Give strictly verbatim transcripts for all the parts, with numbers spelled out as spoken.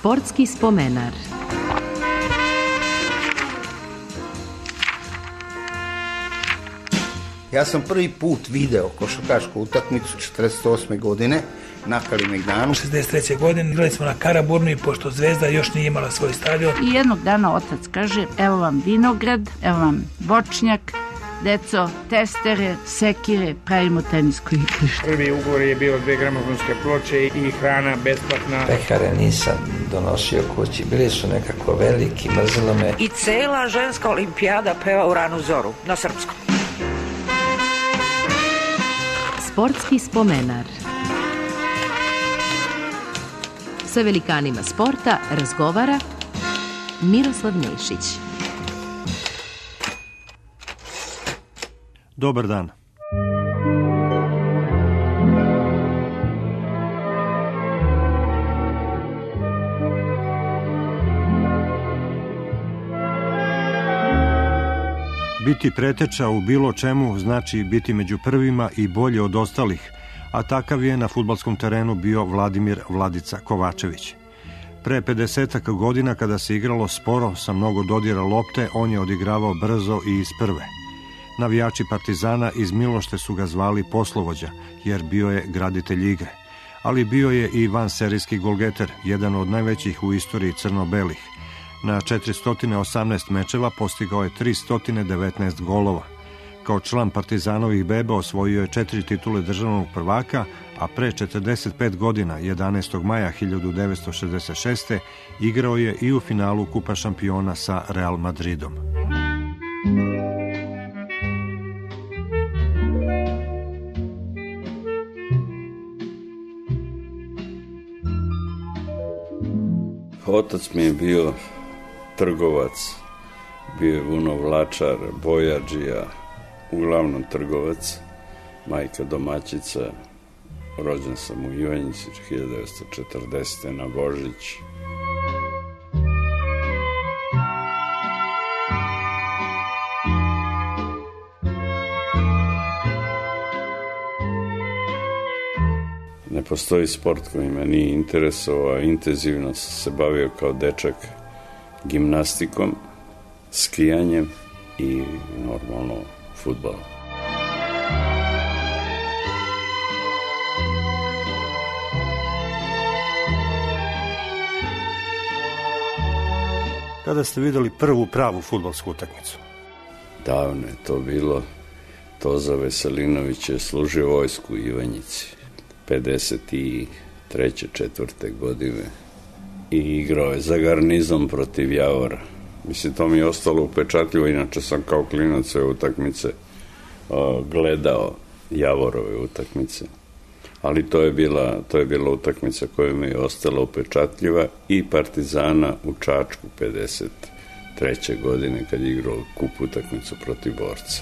Sportski spomenar. Ja sam prvi put video košarkašku utakmicu četrdeset osme godine na Kalemegdanu. šezdeset treće godine igrali smo na Karaburnu i pošto Zvezda još nije imala svoj stadion. I jednog dana otac kaže, evo vam vinograd, evo vam voćnjak, deco, testere, sekire, pravimo tenisko igrište. Prvi ugovor je bio dve gramofonske ploče i hrana besplatna. Pekare nisam donosio kući, bili su nekako veliki, mrzilo me. I cela ženska olimpijada peva u ranu zoru, na srpskom. Sportski spomenar. Sa velikanima sporta razgovara Miroslav Nešić. Dobar dan. Biti preteča u bilo čemu znači biti među prvima i bolje od ostalih, a takav je na fudbalskom terenu bio Vladimir Vladica Kovačević. Pre pedesetak godina, kada se igralo sporo sa mnogo dodira lopte, on je odigravao brzo i iz prve. Navijači Partizana iz Milošte su ga zvali poslovođa, jer bio je graditelj igre. Ali bio je i vanserijski golgeter, jedan od najvećih u istoriji crno-belih. Na četiristo osamnaest mečeva postigao je tristo devetnaest golova. Kao član Partizanovih beba osvojio je četiri titule državnog prvaka, a pre četrdeset pet godina, jedanaestog maja hiljadu devetsto šezdeset šeste. igrao je i u finalu Kupa šampiona sa Real Madridom. Otac mi je bio trgovac, bio je vunovlačar, bojađija, uglavnom trgovac, majka domaćica, rođen sam u Ivanjici hiljadu devetsto četrdesete. na Božić. Ne postoji sport koji me nije interesovao, intenzivno sam se bavio kao dečak gimnastikom, skijanjem i normalno fudbalom. Kada ste vidjeli prvu pravu fudbalsku utakmicu? Davno je to bilo. Toza Veselinović je služio vojsku u Ivanjici pedeset treće četvrte godine i igrao je za garnizon protiv Javora. Mislim, to mi je ostalo upečatljivo, inače sam kao klinac sve utakmice uh, gledao Javorove utakmice. Ali to je bila, to je bila utakmica koja mi je ostala upečatljiva i Partizana u Čačku pedeset treće godine kad je igrao kup utakmicu protiv Borca.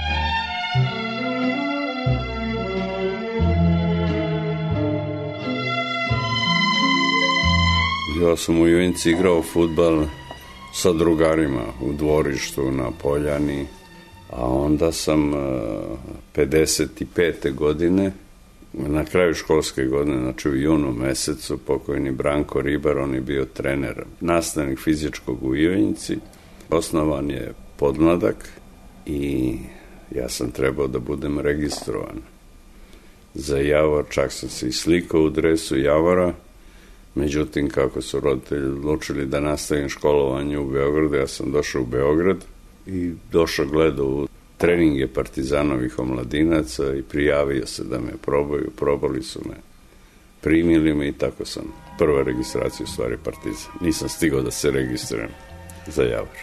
Ja sam u Ivanjici igrao fudbal sa drugarima u dvorištu na Poljani, a onda sam pedeset pete godine, na kraju školske godine, znači u junu mesecu, pokojni Branko Ribar, on je bio trener, nastavnik fizičkog u Ivanjici, osnovan je podmladak i ja sam trebao da budem registrovan za Javor, čak sam se i slikao u dresu Javora. Međutim, kako su roditelji odlučili da nastavim školovanje u Beogradu, ja sam došao u Beograd i došao gledao u treninge Partizanovih omladinaca i prijavio se da me probaju, probali su me, primili me i tako sam prva registracija u stvari Partizan. Nisam stigao da se registrujem za Javor.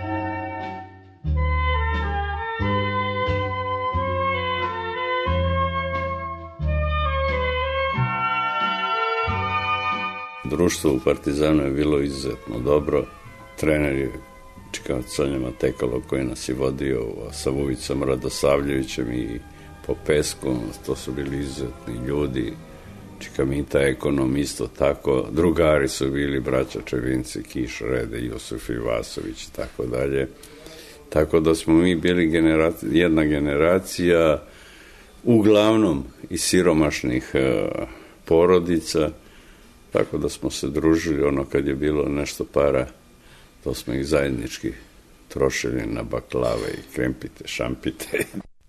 Društvo u Partizanu je bilo izuzetno dobro. Trener je Čika Sonja Matekalo koji nas je vodio sa Vujicom Radosavljevićem i po pesku. To su bili izuzetni ljudi. Čika Mita ekonom isto tako. Drugari su bili braća Čevinci, Kiš, Rede, Jusuf Ivasović i tako dalje. Tako da smo mi bili generacija, jedna generacija uglavnom iz siromašnih uh, porodica Tako da smo se družili, ono kad je bilo nešto para, to smo ih zajednički trošili na baklave i krempite, šampite.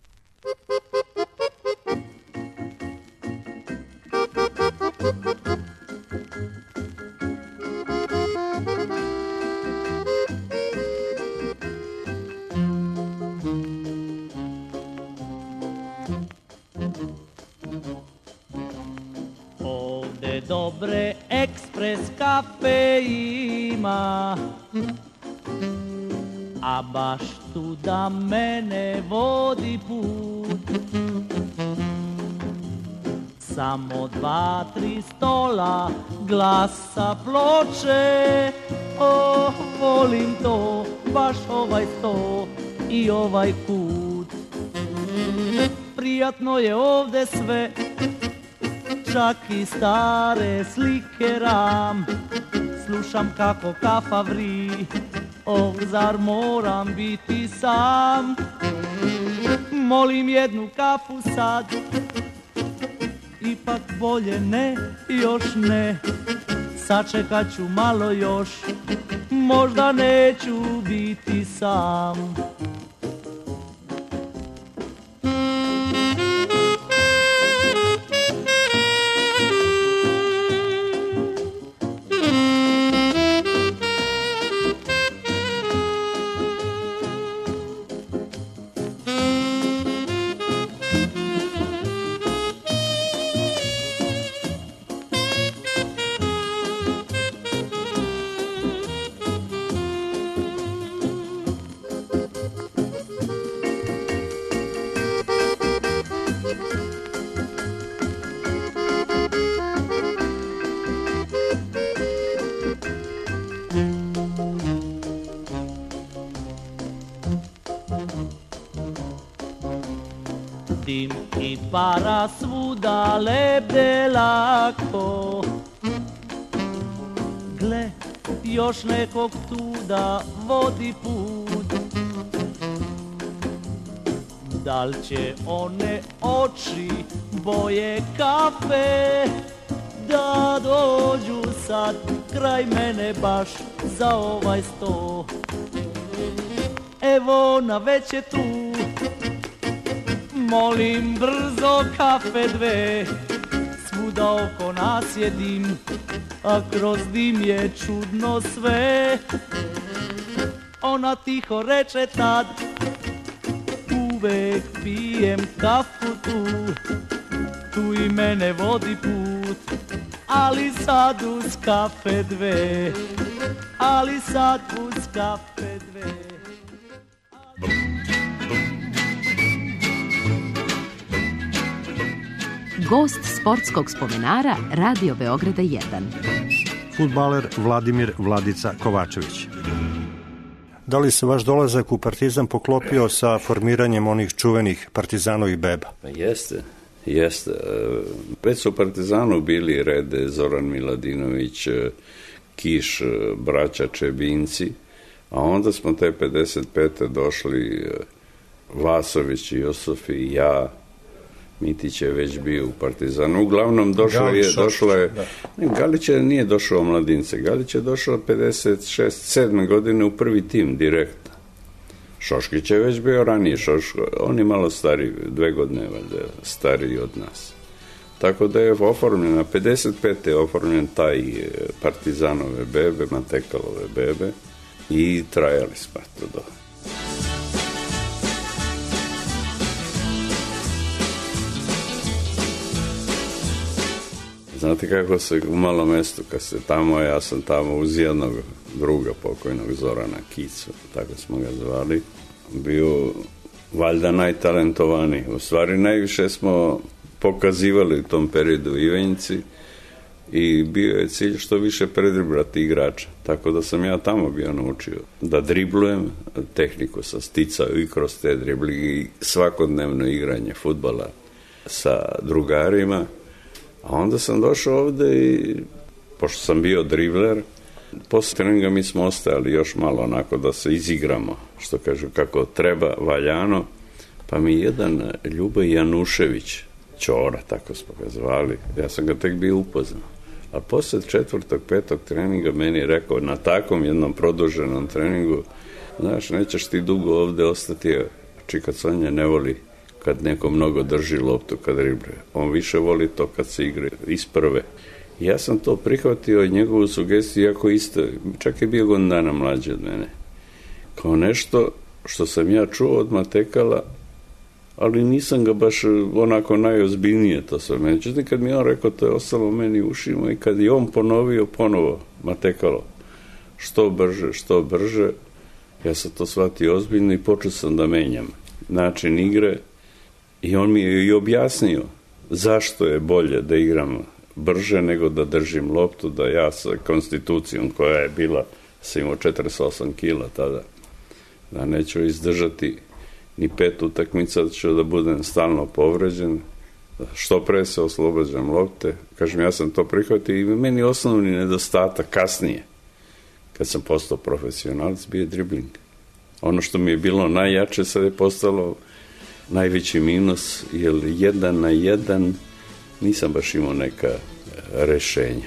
Ovde dobre ekspres kafe ima, a baš tu da mene vodi put. Samo dva, tri stola, glasa ploče, oh, volim to, baš ovaj sto i ovaj kut. Prijatno je ovde sve, čak i stare slike ram. Slušam kako kafa vri, oh, zar moram biti sam? Molim jednu kafu sad, ipak bolje ne, još ne. Sačekat ću malo još, možda neću biti sam. Dim i para svuda lebde lako. Gle, još nekog tuda vodi put. Dal će one oči boje kafe da dođu sad kraj mene baš za ovaj sto? Evo ona već je tu, molim brzo kafe dve. Svuda oko nas je dim, a kroz dim je čudno sve. Ona tiho reče tad, uvek pijem kafu tu. Tu i mene vodi put, ali sad uz kafe dve. Ali sad uz kafe dve. Gost sportskog spomenara Radio Beograda jedan. Fudbaler Vladimir Vladica Kovačević. Da li se vaš dolazak u Partizan poklopio sa formiranjem onih čuvenih Partizanovih beba? Jeste, jeste. Već su u Partizanu bili Rede, Zoran Miladinović, Kiš, braća Čebinci, a onda smo te pedeset pete došli Vasović, Josif i ja. Mitić je već bio u Partizanu. Uglavnom došlo je, došlo je, Galić je nije došao u mladince, Galić je došao pedeset šest sedme godine u prvi tim direktno. Šoškić je već bio ranije, Šoško, on je malo stariji, dve godine valjda stariji od nas. Tako da je oformljena, pedeset pete je oformljen taj Partizanove bebe, Matekalove bebe i trajali smo to do. Znate kako se u malom mestu, kad se tamo, ja sam tamo uz jednog druga pokojnog Zorana Kicu, tako smo ga zvali, bio valjda najtalentovaniji. U stvari najviše smo pokazivali u tom periodu u Ivanjici i bio je cilj što više predriblati igrača. Tako da sam ja tamo bio naučio da driblujem, tehniku sam sticao i kroz te dribli i svakodnevno igranje fudbala sa drugarima. A onda sam došao ovde i, pošto sam bio dribler, posle treninga mi smo ostajali još malo onako da se izigramo, što kažu kako treba, valjano, pa mi jedan Ljuba Janušević, Ćora, tako smo ga zvali, ja sam ga tek bio upoznao. A posle četvrtog, petog treninga meni je rekao na takvom jednom produženom treningu, znaš, nećeš ti dugo ovde ostati, Čika Sonja ne voli kad neko mnogo drži loptu kad dribluje. On više voli to kad se igra iz prve. Ja sam to prihvatio i njegovu sugestiju, iako isto, čak je bio godinu dana mlađi od mene. Kao nešto što sam ja čuo od Matekala, ali nisam ga baš onako najozbiljnije to sve. Međutim, kad mi je on rekao, to je ostalo meni u ušima i kad je on ponovio ponovo Matekalo, što brže, što brže, ja sam to shvatio ozbiljno i počeo sam da menjam način igre i on mi je i objasnio zašto je bolje da igram brže nego da držim loptu, da ja sa konstitucijom koja je bila, sam imao četrdeset osam kila tada, da neću izdržati ni pet utakmica, da ću da budem stalno povređen, što pre se oslobađam lopte. Kažem, ja sam to prihvatio i meni osnovni nedostatak kasnije, kad sam postao profesionalac, bio dribling. Ono što mi je bilo najjače, sad je postalo najveći minus, jer jedan na jedan nisam baš imao neka rešenja.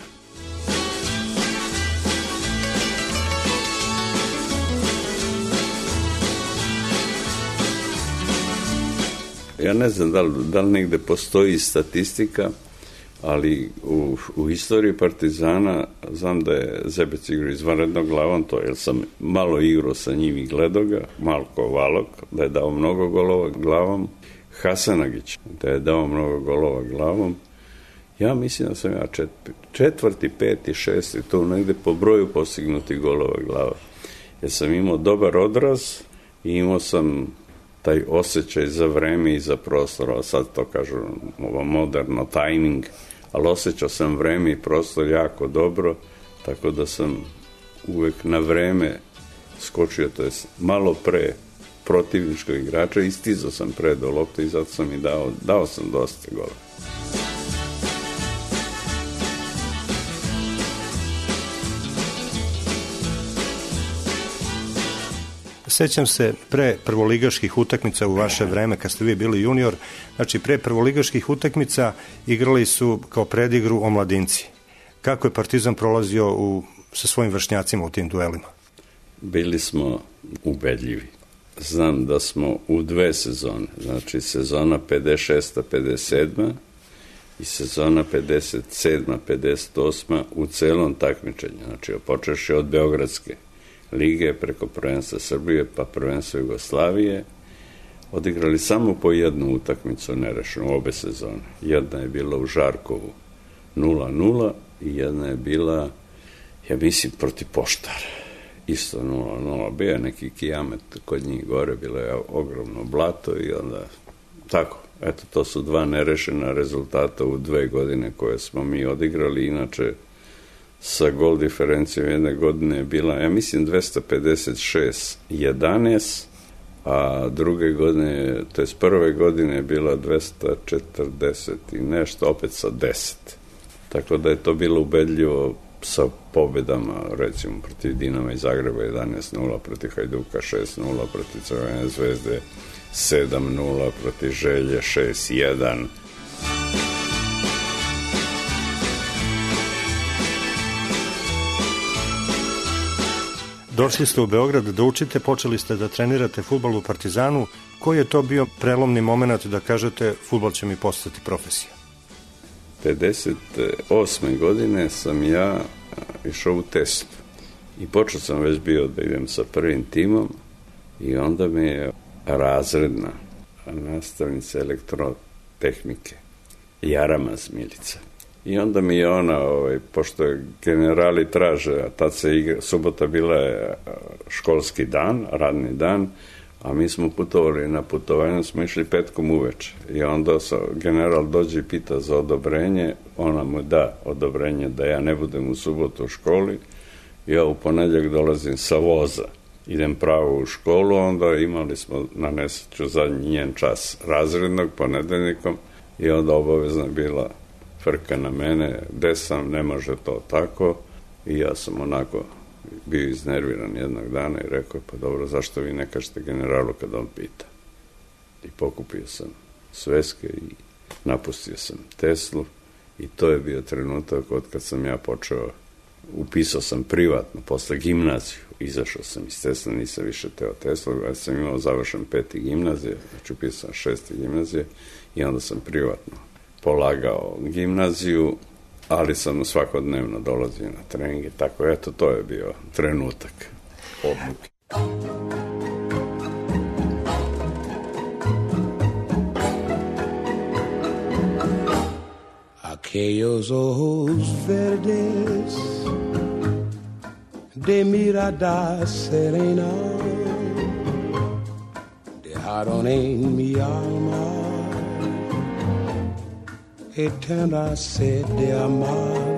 Ja ne znam da li, da li negde postoji statistika, ali u, u istoriji Partizana znam da je Zebec igrao izvanredno glavom, to jer sam malo igrao sa njim i gledao ga, Malko Valok, da je dao mnogo golova glavom, Hasanagić, da je dao mnogo golova glavom. Ja mislim da sam ja čet, četvrti, peti, šesti, to negde po broju postignuti golova glava. Jer sam imao dobar odraz i imao sam taj osjećaj za vreme i za prostor, a sad to kažu ovo moderno, timing, ali osjećao sam vreme i prostor jako dobro, tako da sam uvek na vreme skočio, to je malo pre protivničkog igrača, istizao sam pre do lopte i zato sam i dao, dao sam dosta gola. Sećam se pre prvoligaških utakmica u vaše vreme, kad ste vi bili junior, znači pre prvoligaških utakmica igrali su kao predigru omladinci. Kako je Partizan prolazio u, sa svojim vršnjacima u tim duelima? Bili smo ubedljivi. Znam da smo u dve sezone, znači sezona pedeset šesta pedeset sedma i sezona pedeset sedma pedeset osma u celom takmičenju, znači počeš od Beogradske lige preko prvenstva Srbije pa prvenstva Jugoslavije, odigrali samo po jednu utakmicu nerešenu obe sezone. Jedna je bila u Žarkovu nula nula i jedna je bila, ja mislim, protiv Poštara. Isto nula nula. Bio je neki kijamet kod njih gore, bilo je ogromno blato i onda tako. Eto, to su dva nerešena rezultata u dve godine koje smo mi odigrali. Inače, sa gol diferencijom jedne godine je bila, ja mislim, dvesta pedeset šest jedanaest, a druge godine, to je prve godine je bila dvesta četrdeset i nešto, opet sa deset. Tako da je to bilo ubedljivo sa pobedama, recimo, protiv Dinama iz Zagreba jedanaest nula, protiv Hajduka šest nula, protiv Crvene zvezde sedam nula, protiv Želje šest jedan. Došli ste u Beograd da učite, počeli ste da trenirate fudbal u Partizanu. Koji je to bio prelomni moment da kažete fudbal će mi postati profesija? pedeset osme godine sam ja išao u Teslu i počeo sam već bio da idem sa prvim timom i onda me je razredna nastavnica elektrotehnike Jaramaz Milica. I onda mi je ona, ovaj, pošto je generali traže, a tad se igra, subota bila je školski dan, radni dan, a mi smo putovali na putovanju, smo išli petkom uveče. I onda sa, general dođe i pita za odobrenje, ona mu da odobrenje da ja ne budem u subotu u školi. Ja u ponedjeljak dolazim sa voza, idem pravo u školu, onda imali smo na nesreću zadnji njen čas razrednog ponedeljnikom i onda obavezna bila frka na mene, gde sam, ne može to tako, i ja sam onako bio iznerviran jednog dana i rekao, pa dobro, zašto vi ne kažete generalu kad on pita? I pokupio sam sveske i napustio sam Teslu I to je bio trenutak od kad sam ja počeo, upisao sam privatno, posle gimnaziju, izašao sam iz Tesla, nisam više teo Tesla, ja sam imao završen peti gimnazije, znači upisao sam šesti gimnazije i onda sam privatno polagao gimnaziju, ali sam svakodnevno dolazio na treninge, tako eto, to je bio trenutak odluke. Aquellos ojos verdes de mirada serena dejaron en mi alma eterna sed de amar,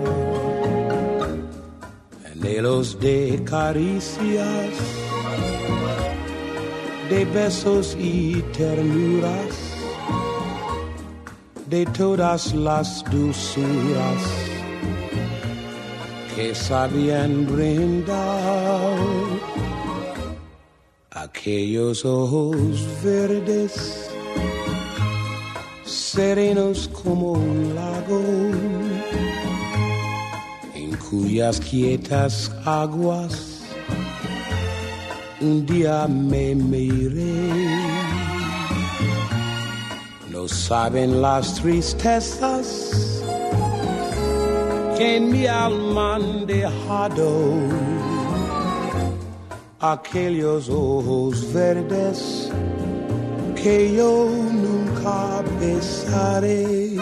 anhelos de caricias, de besos y ternuras, de todas las dulzuras que sabían brindar. Aquellos ojos verdes, serenos como un lago, en cuyas quietas aguas un día me miré. No saben las tristezas que en mi alma han dejado aquellos ojos verdes que yo nunca besaré.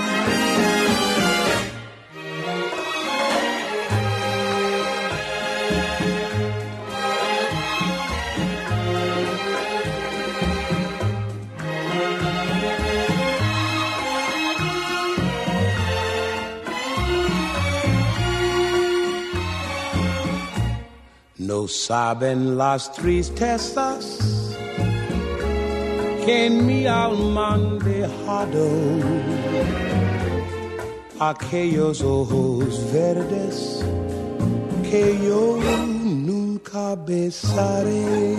No saben las tristezas que en mi alma han dejado aquellos ojos verdes que yo nunca besaré.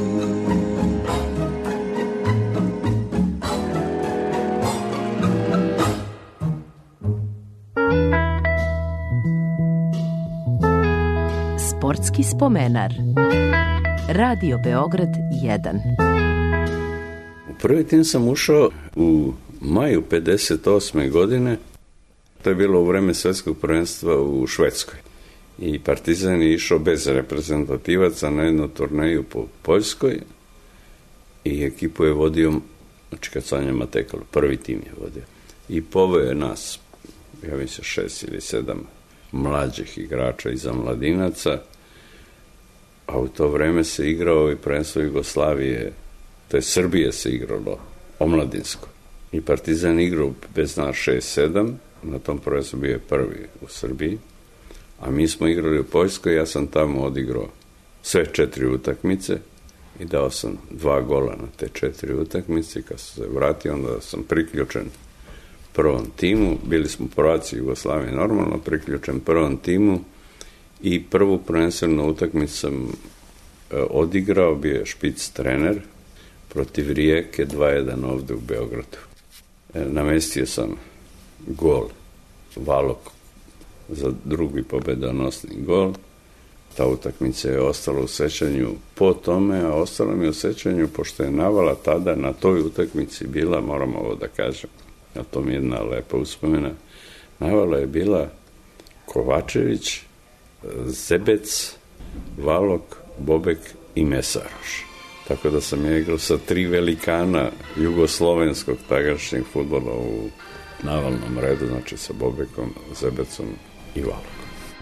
Sportski spomenar. Radio Beograd jedan. U prvi tim sam ušao u maju pedeset osme godine. To je bilo u vreme svetskog prvenstva u Švedskoj. I Partizan je išao bez reprezentativaca na jednu turneju po Poljskoj i ekipu je vodio, znači kad Sanja Matekalo, prvi tim je vodio. I poveo je nas, ja mislim, šest ili sedam mlađih igrača iza mladinaca, a u to vreme se igrao i prvenstvo Jugoslavije, to je Srbije se igralo, omladinsko. I Partizan igrao bez nas šest sedam, na tom prvenstvu bio je prvi u Srbiji, a mi smo igrali u Poljskoj, ja sam tamo odigrao sve četiri utakmice i dao sam dva gola na te četiri utakmice i kad sam se vratio, onda sam priključen prvom timu, bili smo prvaci Jugoslavije normalno, priključen prvom timu i prvu prvenstvenu utakmicu sam e, odigrao, bio je špic trener protiv Rijeke dva jedan ovde u Beogradu. E, namestio sam gol Valok za drugi pobedonosni gol. Ta utakmica je ostala u sećanju po tome, a ostala mi u sećanju pošto je Navala tada na toj utakmici bila, moram ovo da kažem, a to mi je jedna lepa uspomena, Navala je bila Kovačević, Zebec, Valok, Bobek i Mesaroš. Tako da sam ja igrao sa tri velikana jugoslovenskog tagašnjeg fudbala u navalnom redu, znači sa Bobekom, Zebecom i Valokom.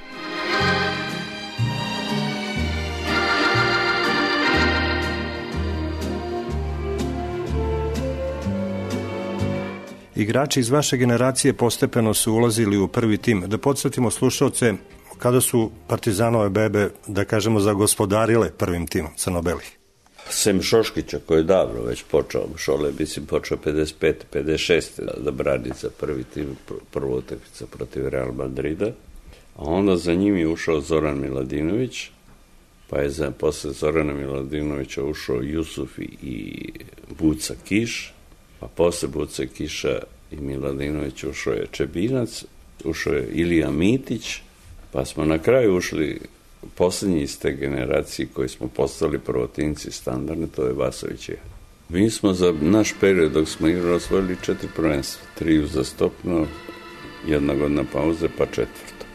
Igrači iz vaše generacije postepeno su ulazili u prvi tim. Da podsjetimo slušalce, kada su Partizanove bebe, da kažemo, zagospodarile prvim timom crno-belih? Sem Šoškića, koji je davno već počeo, Šole je mislim počeo pedeset pete pedeset šeste da brani za prvi tim, prvu utakmicu protiv Real Madrida, a onda za njim je ušao Zoran Miladinović, pa je za, posle Zorana Miladinovića ušao Jusuf i Buca Kiš, a posle Buca Kiša i Miladinović ušao je Čebinac, ušao je Ilija Mitić, pa smo na kraju ušli posljednji iz te generacije koji smo postali prvotinci standardne, to je Vasović i ja. Mi smo za naš period dok smo igrali osvojili četiri prvenstva, tri uzastopno, jedna godina pauze, pa četvrto.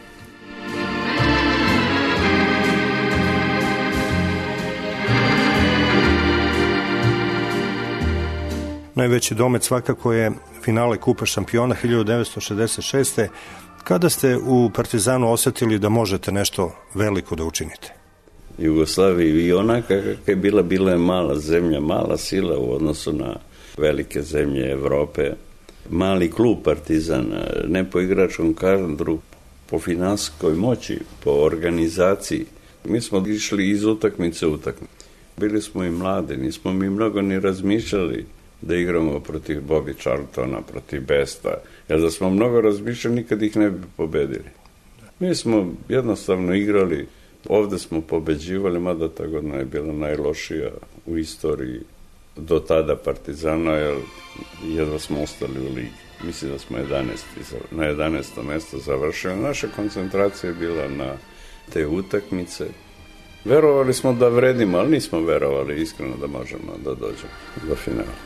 Najveći domet svakako je finale Kupa šampiona hiljadu devetsto šezdeset šeste. Kada ste u Partizanu osjetili da možete nešto veliko da učinite? Jugoslaviji i onaka kakva je bila, bila je mala zemlja, mala sila u odnosu na velike zemlje Evrope. Mali klub Partizan, ne po igračkom kadru, po finansijskoj moći, po organizaciji. Mi smo išli iz utakmice u utakmice. Bili smo i mladi, nismo mi mnogo ni razmišljali da igramo protiv Bobby Charltona, protiv Besta. Jer da smo mnogo razmišljali, nikad ih ne bi pobedili. Mi smo jednostavno igrali, ovde smo pobeđivali, mada ta godina je bila najlošija u istoriji do tada Partizana, jer jedva smo ostali u ligi. Mislim da smo na jedanaestom mesto završili. Naša koncentracija je bila na te utakmice. Verovali smo da vredimo, ali nismo verovali iskreno da možemo da dođemo do finala.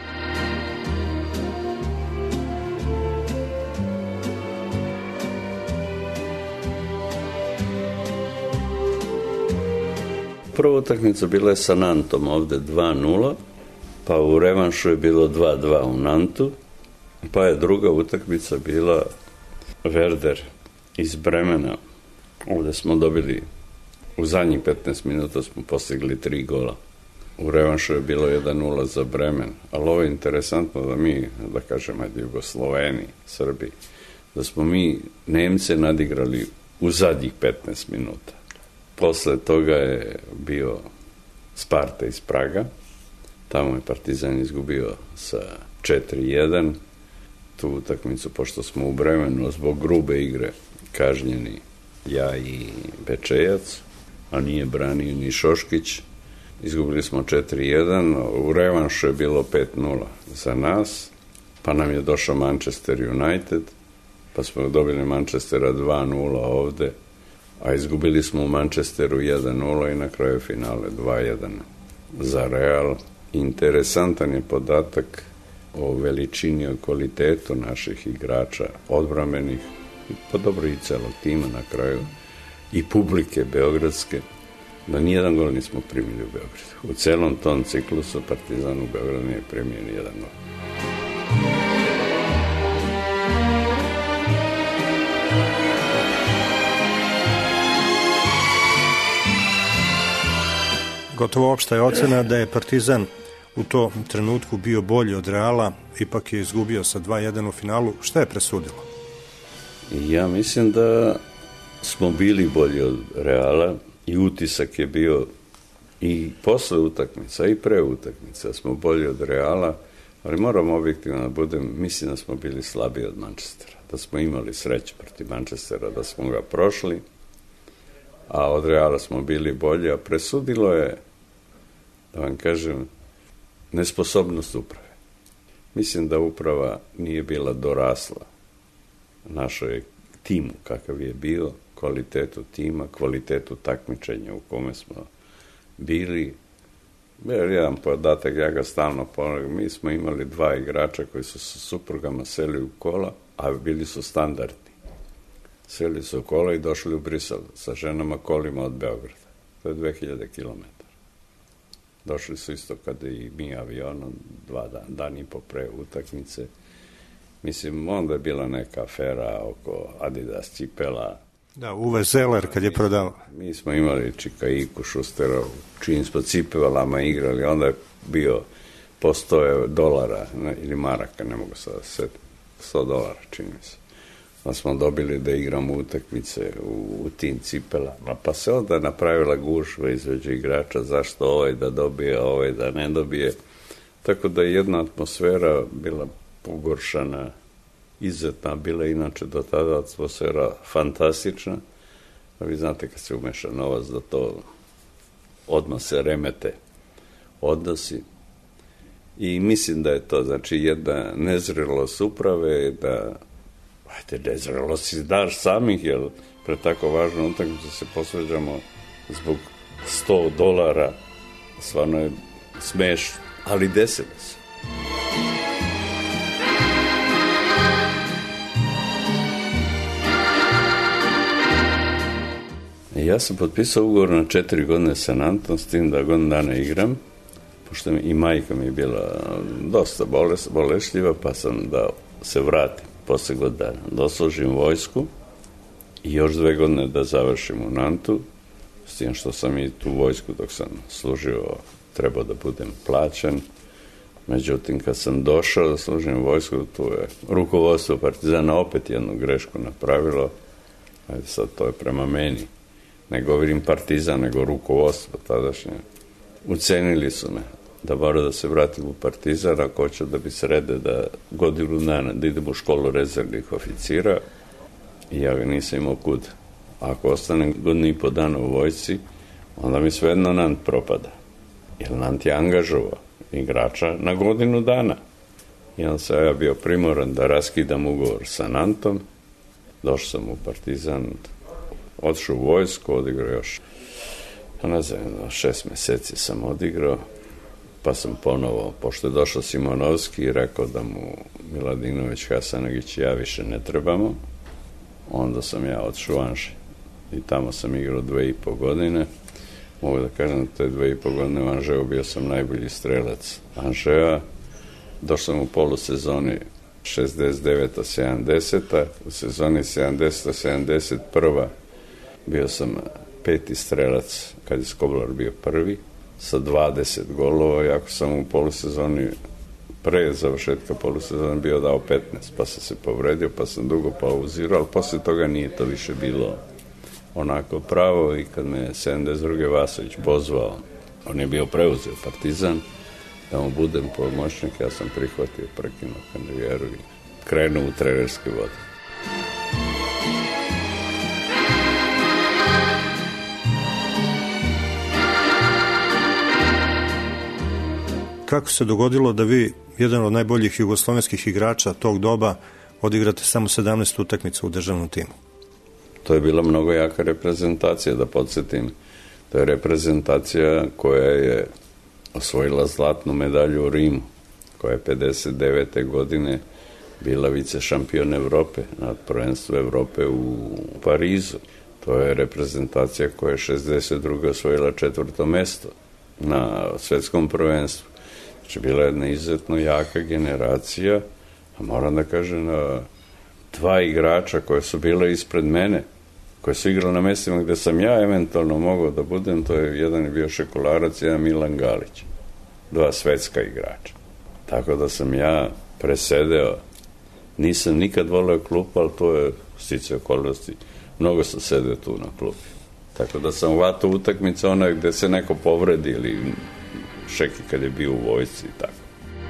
Prva utakmica bila je sa Nantom ovde dva nula, pa u revanšu je bilo dva dva u Nantu, pa je druga utakmica bila Werder iz Bremena. Ovde smo dobili, u zadnjih petnaest minuta smo postigli tri gola. U revanšu je bilo jedan nula za Bremen, ali ovo je interesantno da mi, da kažemo, Jugosloveni, Srbi, da smo mi Nemce nadigrali u zadnjih petnaest minuta. Posle toga je bio Sparta iz Praga, tamo je Partizan izgubio sa četiri jedan, tu utakmicu, pošto smo u Bremenu zbog grube igre kažnjeni ja i Bečejac, a nije branio ni Šoškić, izgubili smo četiri jedan, u revanšu je bilo pet nula za nas, pa nam je došao Manchester United, pa smo dobili Manchestera dva nula ovde, a izgubili smo u Manchesteru jedan nula i na kraju finale dva jedan za Real. Interesantan je podatak o veličini, o kvalitetu naših igrača, odbrambenih, pa dobro i celog tima na kraju, i publike beogradske, da nijedan gol nismo primili u Beogradu. U celom tom ciklusu Partizan u Beogradu nije primio nijedan gol. Gotovo opšta je ocena da je Partizan u tom trenutku bio bolji od Reala, ipak je izgubio sa dva jedan u finalu. Šta je presudilo? Ja mislim da smo bili bolji od Reala i utisak je bio i posle utakmica i pre utakmica smo bolji od Reala, ali moram objektivno da budem, mislim da smo bili slabiji od Manchestera, da smo imali sreće protiv Manchestera, da smo ga prošli, a od Reala smo bili bolji, a presudilo je, da vam kažem, nesposobnost uprave. Mislim da uprava nije bila dorasla našoj timu kakav je bio, kvalitetu tima, kvalitetu takmičenja u kome smo bili. Jer jedan podatak, ja ga stalno ponavljam, mi smo imali dva igrača koji su sa suprugama seli u kola, a bili su standardni. Seli su u kola i došli u Brisel sa ženama kolima od Beograda. To je dve hiljade kilometara. Došli su isto kada i mi avionom, dva dan, dan i po pre utakmice. Mislim, onda je bila neka afera oko Adidas cipela. Da, Uwe Zeller kad je prodao. Mi smo imali Čikaiku, Šustera, čijim smo cipelama igrali, onda je bio po sto dolara ne, ili maraka, ne mogu sada setiti, sto dolara čini se. Pa smo dobili da igramo utakmice u, u tim cipelama, pa se onda napravila gužva između igrača, zašto ovaj da dobije, ovaj da ne dobije. Tako da je jedna atmosfera bila pogoršana, izuzetna, bila inače do tada atmosfera fantastična. A vi znate kad se umeša novac da to odmah se remete odnosi. I mislim da je to, znači, jedna nezrelost uprave, da Ajde, nezrelo si daš samih, jer pre tako važno utakmicu se posveđamo zbog sto dolara, stvarno je smešno, ali desilo se. Ja sam potpisao ugovor na četiri godine sa Nantom, s tim da godinu dana igram, pošto mi i majka mi je bila dosta boles, bolešljiva, pa sam da se vratim posle godinu dana, da oslužim vojsku i još dve godine da završim u Nantu, s tim što sam i tu vojsku dok sam služio trebao da budem plaćen. Međutim, kad sam došao da služim vojsku, tu je rukovodstvo Partizana opet jednu grešku napravilo, ajde sad to je prema meni. Ne govorim Partizan, nego rukovodstvo tadašnje. Ucenili su me da mora da se vratim u Partizan, ako hoće da bi srede da godinu dana, da idem u školu rezervnih oficira i ja ga nisam imao kud. Ako ostanem godinu i po dana u vojsci, onda mi svejedno Nant propada. Jer Nant je angažovao igrača na godinu dana. I onda sam ja bio primoran da raskidam ugovor sa Nantom. Došao sam u Partizan, otišao u vojsku, odigrao još, ne znam, šest meseci sam odigrao, pa sam ponovo, pošto je došao Simonovski i rekao da mu Miladinović, Hasanagić i ja više ne trebamo, onda sam ja otišao u Anže. I tamo sam igrao dve i po godine. Mogu da kažem da te dve i po godine u Anžeju bio sam najbolji strelac Anžeja. Došao sam u polusezoni šezdeset deveta sedamdeseta. U sezoni sedamdeseta sedamdeset prva bio sam peti strelac kad je Skoblar bio prvi sa dvadeset golova, iako sam u polusezoni pre završetka polusezona bio dao petnaest, pa sam se povredio, pa sam dugo pauzirao, ali posle toga nije to više bilo onako pravo. I kad me sedamdeset druge Vasović pozvao, on je bio preuzeo Partizan, da mu budem pomoćnik, ja sam prihvatio, prekinuo karijeru i krenuo u trenerske vode. Kako se dogodilo da vi, jedan od najboljih jugoslovenskih igrača tog doba, odigrate samo sedamnaest utakmica u državnom timu? To je bila mnogo jaka reprezentacija, da podsjetim. To je reprezentacija koja je osvojila zlatnu medalju u Rimu, koja je pedeset devete godine bila vice šampion Evrope na prvenstvu Evrope u Parizu. To je reprezentacija koja je šezdeset druge osvojila četvrto mesto na svetskom prvenstvu. Znači, bila je jedna izuzetno jaka generacija, a moram da kažem, dva igrača koje su bile ispred mene, koje su igrali na mestima gde sam ja eventualno mogao da budem, to je jedan je bio Šekolarac, jedan Milan Galić. Dva svetska igrača. Tako da sam ja presedeo, nisam nikad voleo klupu, ali to je stice okolnosti. Mnogo sam sedeo tu na klupi. Tako da sam uvatao utakmice ona gde se neko povredi ili Šeki kad je bio u vojsci i tako.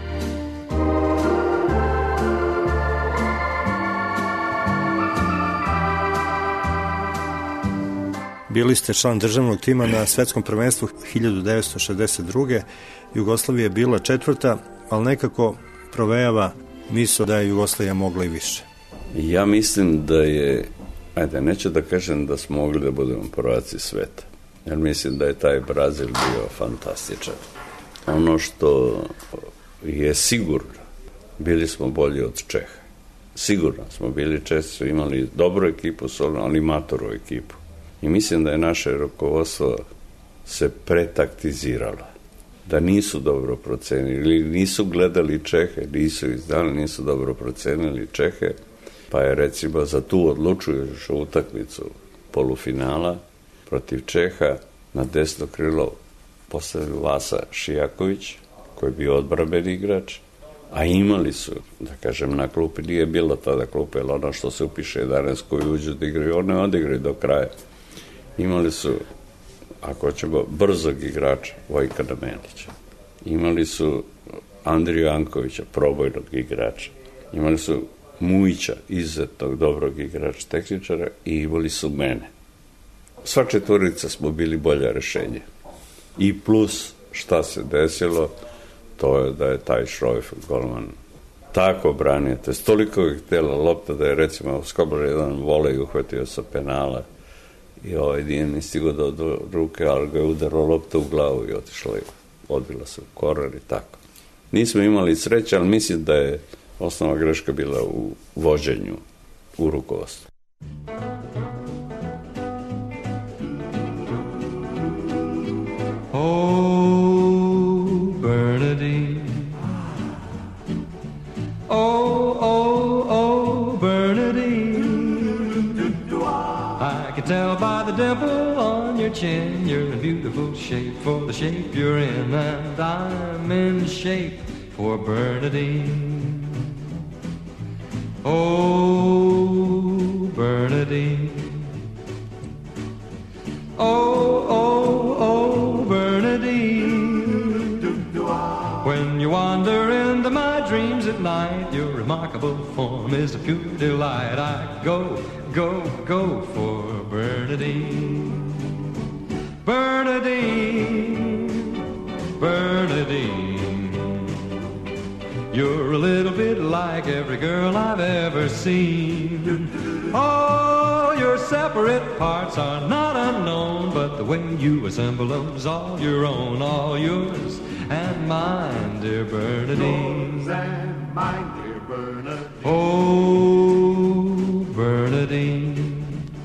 Bili ste član državnog tima na svetskom prvenstvu hiljadu devetsto šezdeset druge. Jugoslavija je bila četvrta, ali nekako provejava misao da je Jugoslavija mogla i više. Ja mislim da je, ajde, neću da kažem da smo mogli da budemo prvaci sveta, jer mislim da je taj Brazil bio fantastičan. Ono što je sigurno, bili smo bolji od Čeha. Sigurno smo bili, često imali dobru ekipu, ali matoru ekipu. I mislim da je naše rukovodstvo se pretaktiziralo. Da nisu dobro procenili, nisu gledali Čehe, nisu izdali, nisu dobro procenili Čehe, pa je recimo za tu odlučujuću utakmicu polufinala protiv Čeha na desno krilo postavio Vasa Šijaković, koji je bio odbrambeni igrač, a imali su, da kažem, na klupi, nije bilo tada klupe, jer ono što se upiše jedanaest koji uđu da igraju, one odigraju do kraja. Imali su, ako ćemo, brzog igrača, Vojka Damjanića. Imali su Andriju Jankovića, probojnog igrača. Imali su Mujića, izuzetnog dobrog igrača, tehničara, i imali su mene. Sva četvorica smo bili bolje rešenje. I plus, šta se desilo, to je da je taj Šrojf, golman, tako branio, to je toliko je htjela lopta da je recimo Skoblar jedan volej uhvatio sa penala i ovaj nije ni stigo do, do ruke, ali ga je udarao lopta u glavu i otišla je, odbila se u korar i tako. Nismo imali sreće, ali mislim da je osnovna greška bila u vođenju, u rukovodstvu. Oh, Bernadine. Oh, oh, oh, Bernadine. I can tell by the dimple on your chin you're in beautiful shape for the shape you're in, and I'm in shape for Bernadine. Oh, Bernadine. Oh, oh, oh, Bernadine. When you wander into my dreams at night, your remarkable form is a pure delight. I go, go, go for Bernadine. Bernadine, Bernadine. You're a little bit like every girl I've ever seen. Oh, your separate parts are not unknown, but the way you assemble them's all your own, all yours and mine, dear Bernadine. Yours and mine, dear Bernadine. Oh, Bernadine.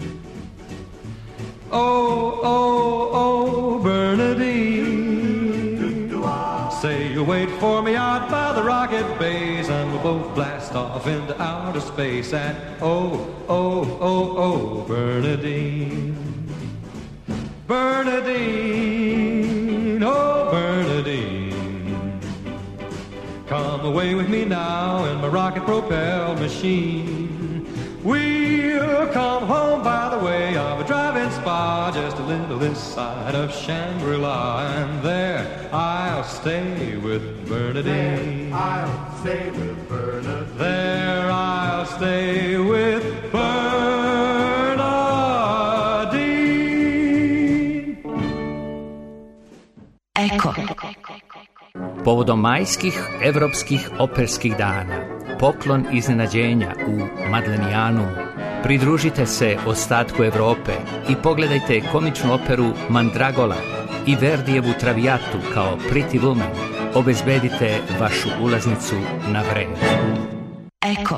Oh, oh, oh, Bernadine. Say you'll wait for me out by the rocket bays, and we'll both blast off into outer space at oh, oh, oh, oh, Bernadine. Bernadine, oh, Bernadine. Come away with me now in my rocket-propelled machine. We'll come home by the way of a drive-in spa just a little this side of Shangri-La, and there I'll stay with Bernadine. There I'll stay with Bernadine. There I'll stay with Bernadine. Eko. Povodom majskih evropskih operskih dana, poklon iznenađenja u Madlenijanumu. Pridružite se ostatku Evrope i pogledajte komičnu operu Mandragola i Verdijevu Travijatu kao Pretty Woman. Obezbedite vašu ulaznicu na vreme. Eko.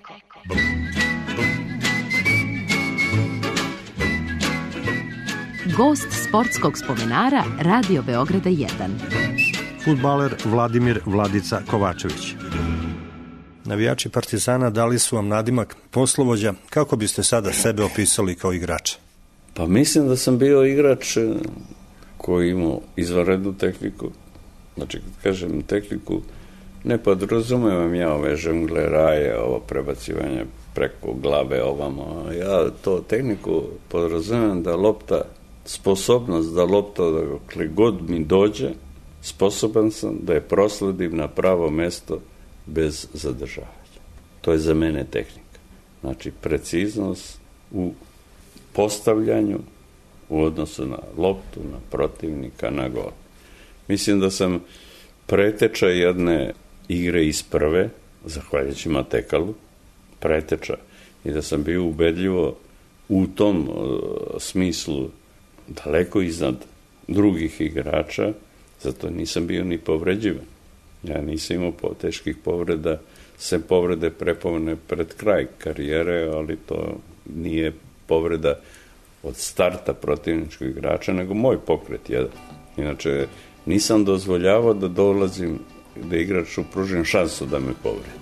Gost sportskog spomenara Radio Beograda jedan. Fudbaler Vladimir Vladica Kovačević. Navijači Partizana dali su vam nadimak poslovođa. Kako biste sada sebe opisali kao igrača? Pa mislim da sam bio igrač koji imao izvanrednu tehniku. Znači, kad kažem tehniku, ne podrazumevam ja ove žongleraje, ovo prebacivanje preko glave ovamo. Ja to tehniku podrazumevam da lopta, sposobnost da lopta, dakle god mi dođe, sposoban sam da je prosledim na pravo mesto bez zadržavanja. To je za mene tehnika. Znači, preciznost u postavljanju u odnosu na loptu, na protivnika, na gol. Mislim da sam preteča jedne igre iz prve, zahvaljujući Matekalu, preteča, i da sam bio ubedljivo u tom uh, smislu daleko iznad drugih igrača, zato nisam bio ni povređivan. Ja nisam imao teških povreda, sem povrede prepomene pred kraj karijere, ali to nije povreda od starta protivničkog igrača, nego moj pokret jedan. Inače, nisam dozvoljavao da dolazim, da igraču pružim šansu da me povredi.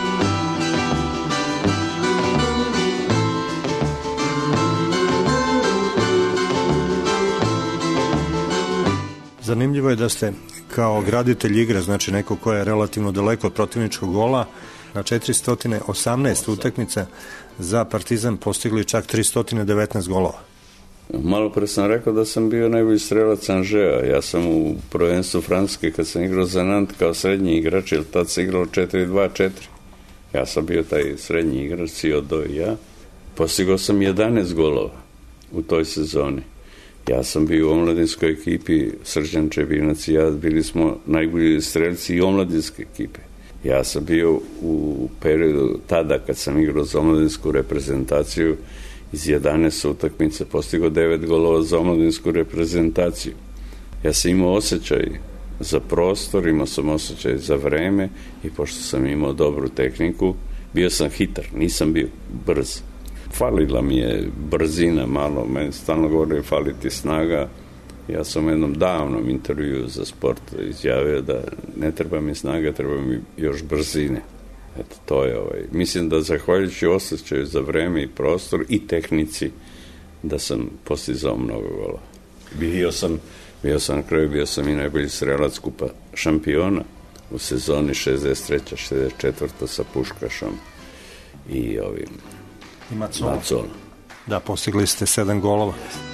Zanimljivo je da ste kao graditelj igre, znači neko ko je relativno daleko od protivničkog gola, na četiristo osamnaest utakmica za Partizan postigli čak tristo devetnaest golova. Malo pre sam rekao da sam bio najbolji strelac Anžea. Ja sam u prvenstvu Francuske, kad sam igrao za Nant kao srednji igrač, jer tad se igralo četiri dva četiri. Ja sam bio taj srednji igrač, Siodo i ja. Postigao sam jedanaest golova u toj sezoni. Ja sam bio u omladinskoj ekipi, Srđan Čebinac i ja, bili smo najbolji strelci i omladinske ekipe. Ja sam bio u periodu tada kad sam igrao za omladinsku reprezentaciju, iz jedanaest utakmica postigao devet golova za omladinsku reprezentaciju. Ja sam imao osjećaj za prostor, imao sam osjećaj za vreme i pošto sam imao dobru tehniku, bio sam hitar, nisam bio brz. Falila mi je brzina malo, meni stalno govore fali ti snaga. Ja sam u jednom davnom intervju za sport izjavio da ne treba mi snaga, treba mi još brzine. Eto, to je ovaj. Mislim da zahvaljujući osjećaju za vreme i prostor i tehnici da sam postizao mnogo golova. Bio sam, bio sam na kraju, bio sam i najbolji strelac kupa šampiona u sezoni šezdeset treće šezdeset četvrte sa Puškašom i ovim i Macola. Macola. Da, postigli ste sedam golova.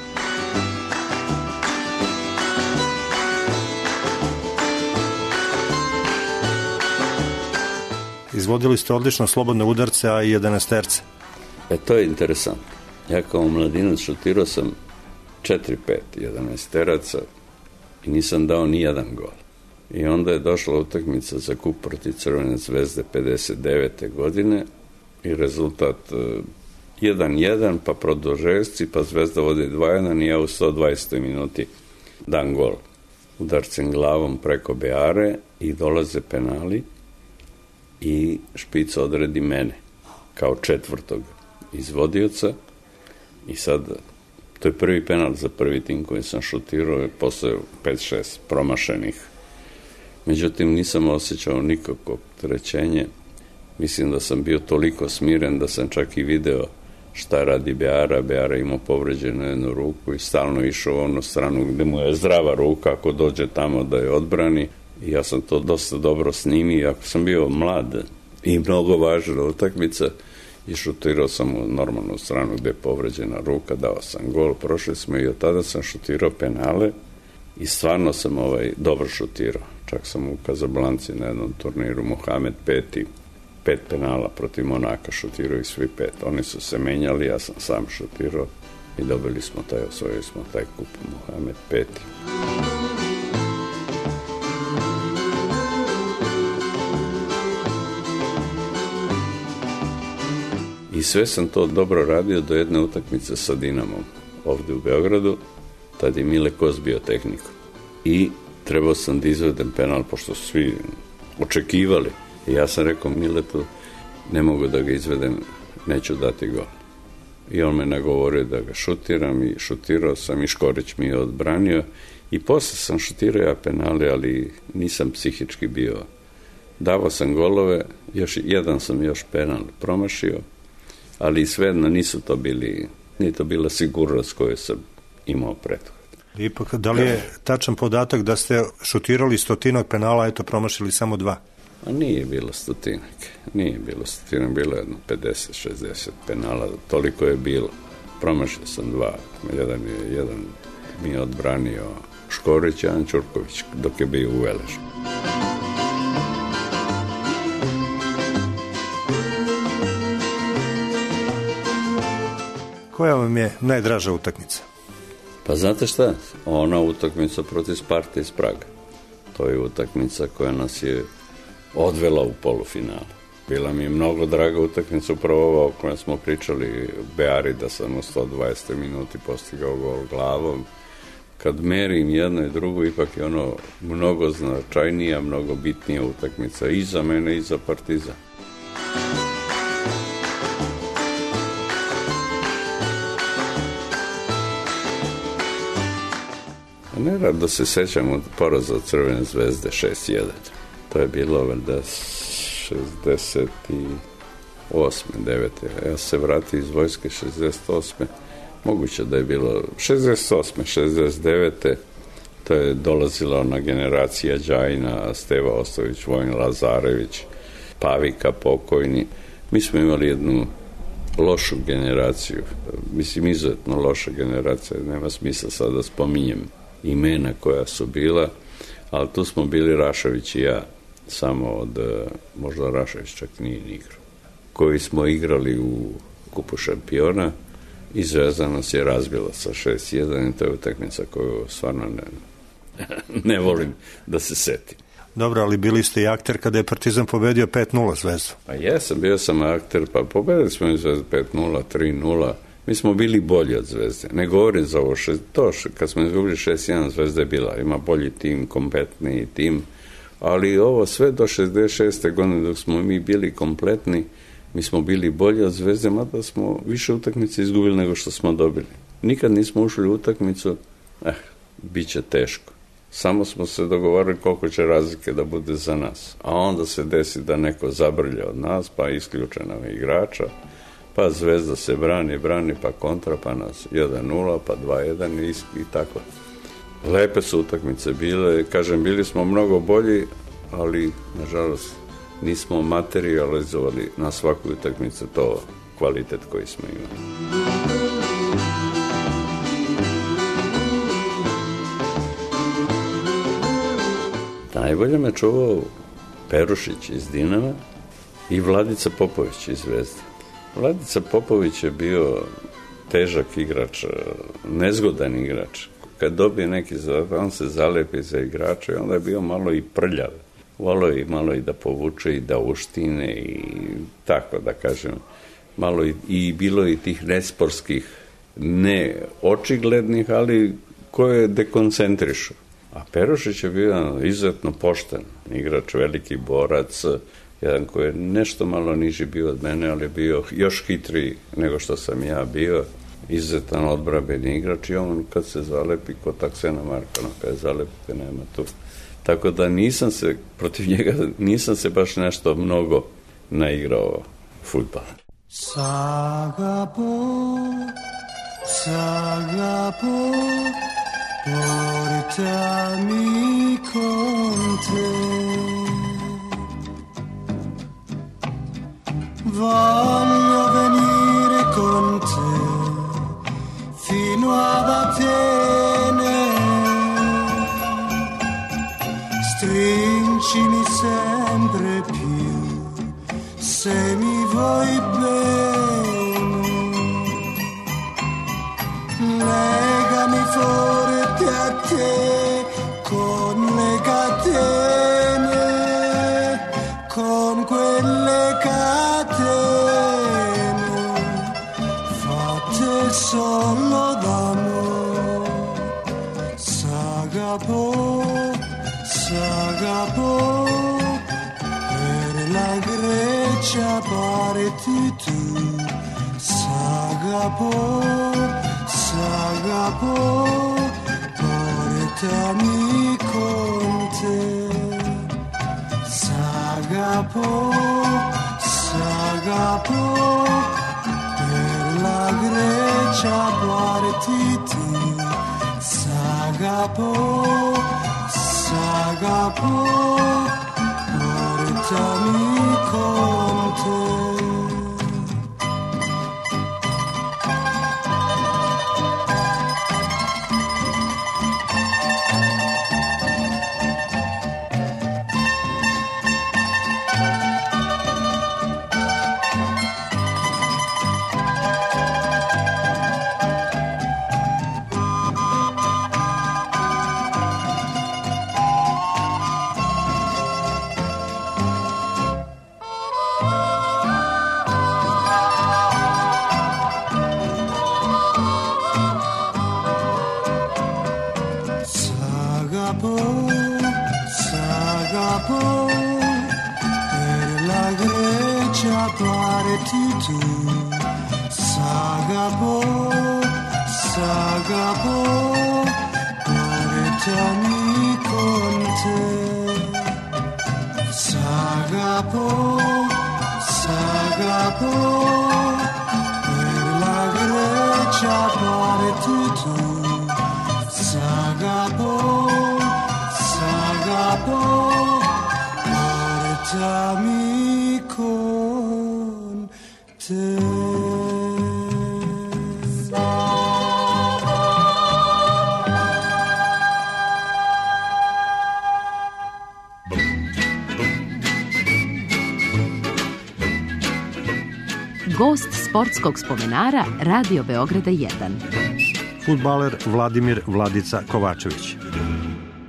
Izvodili ste odlično slobodne udarce, a i jedanaesterce. E, to je interesantno. Ja kao mladinac šutirao sam četiri pet jedanaesteraca i nisam dao ni jedan gol. I onda je došla utakmica za kup protiv Crvene zvezde pedeset devete godine i rezultat jedan jedan, pa produžetci, pa Zvezda vodi dva jedan i ja u sto dvadesetoj minuti dan gol. Udarcem glavom preko Beare i dolaze penali i špica odredi mene kao četvrtog izvodioca i sad to je prvi penal za prvi tim koji sam šutirao i posle pet šest promašenih. Međutim, nisam osjećao nikakvo opterećenje. Mislim da sam bio toliko smiren da sam čak i video šta radi Beara. Beara imao povređenu jednu ruku i stalno išao u onu stranu gde mu je zdrava ruka ako dođe tamo da je odbrani. I ja sam to dosta dobro snimio. Ako sam bio mlad i mnogo važna utakmica i šutirao sam u normalnu stranu gde je povređena ruka, dao sam gol, prošli smo i od tada sam šutirao penale i stvarno sam ovaj dobro šutirao. Čak sam u Kazablanci na jednom turniru Mohamed peti pet penala protiv Monaka šutirao i svi pet. Oni su se menjali, ja sam sam šutirao i dobili smo taj, osvojili smo taj kup Mohamed peti. I sve sam to dobro radio do jedne utakmice sa Dinamom ovde u Beogradu. Tad je Mile Kos bio tehnikom. I trebao sam da izvedem penal, pošto su svi očekivali. I ja sam rekao Miletu, ne mogu da ga izvedem, neću dati gol. I on me nagovorio da ga šutiram i šutirao sam i Škorić mi je odbranio. I posle sam šutirao ja penale, ali nisam psihički bio. Davao sam golove, još jedan sam još penal promašio, ali svejedno nisu to bili, nije to bila sigurnost koju sam imao prethodno. Ipak, da li je tačan podatak da ste šutirali stotinak penala, eto promašili samo dva? A nije bilo stotinak, nije bilo stotinak, bilo jedno pedeset šezdeset penala, toliko je bilo. Promašio sam dva, jedan, je, jedan mi je odbranio Škorić, a An Ćurković, dok je bio u Veležu. Koja vam je najdraža utakmica? Pa znate šta? Ona utakmica protiv Sparte iz Praga. To je utakmica koja nas je odvela u polufinalu. Bila mi je mnogo draga utakmica, upravo ova o kojoj smo pričali Beari, da sam u sto dvadesetoj minuti postigao gol glavom. Kad merim jedno i drugo, ipak je ono mnogo značajnija, mnogo bitnija utakmica i za mene i za Partizan. Ne rad da se sećam od poraza od Crvene zvezde šest jedan. To je bilo valjda šezdeset osme devete Ja se vratio iz vojske šezdeset osme Moguće da je bilo šezdeset osme šezdeset devete To je dolazila ona generacija Đajina, Steva Ostović, Vojin Lazarević, Pavika pokojni. Mi smo imali jednu lošu generaciju. Mislim, izuzetno loša generacija. Nema smisla sad da spominjem imena koja su bila, ali tu smo bili Rašović i ja, samo od, možda Rašović čak nije ni igrao, koji smo igrali u kupu šampiona i Zvezda nas je razbila sa šest jedan i to je utakmica koju stvarno ne, ne volim da se setim. Dobro, ali bili ste i akter kada je Partizan pobedio pet nula Zvezdu. Pa jesam, bio sam akter, pa pobedili smo i Zvezdu pet nula, tri nula. Mi smo bili bolji od Zvezde. Ne govorim za ovo šest, to kad smo izgubili šest jedan, Zvezda je bila, ima bolji tim, kompletniji tim, ali ovo sve do šezdeset šeste godine dok smo mi bili kompletni, mi smo bili bolji od Zvezde, mada smo više utakmice izgubili nego što smo dobili. Nikad nismo ušli u utakmicu, eh, bit će teško. Samo smo se dogovorili koliko će razlike da bude za nas. A onda se desi da neko zabrlja od nas, pa isključe nam igrača, pa Zvezda se brani, brani, pa kontra, pa nas jedan nula, pa dva jedan i, i tako. Lepe su utakmice bile, kažem, bili smo mnogo bolji, ali, nažalost, nismo materializovali na svaku utakmicu to kvalitet koji smo imali. Najbolje me čuvao Perušić iz Dinama i Vladica Popović iz Zvezde. Vladica Popović je bio težak igrač, nezgodan igrač. Kad dobije neki zadatak, on se zalepi za igrača i onda je bio malo i prljav. Volio je malo i da povuče i da uštine i tako da kažem. Malo i, i bilo i tih nesporskih, ne očiglednih, ali koje dekoncentrišu. A Perušić je bio izuzetno pošten igrač, veliki borac, jedan koji je nešto malo niži bio od mene, ali je bio još hitriji nego što sam ja bio, izuzetan odbrambeni igrač i on kad se zalepi kod Taksena Markana, kad je zalepite nema tu. Tako da nisam se, protiv njega, nisam se baš nešto mnogo naigrao fudbala. S'agapo, s'agapo, portami con te. Voglio venire con te fino ad Atene. Stringimi sempre più se mi vuoi bene. Legami forte a te con le catene, con quelle catene fatte solo d'amore. S'agapo, s'agapo, per la Grecia parti tu. S'agapo, s'agapo, portami con te. S'agapo, s'agapo, per la Grecia parti tu. S'agapo, s'agapo, portami con te. S'agapo, s'agapo, portami con te. S'agapo, s'agapo, per la Grecia parti tu. S'agapo, s'agapo, portami con te. Gost sportskog spomenara Radio Beograda jedan. Fudbaler Vladimir Vladica Kovačević.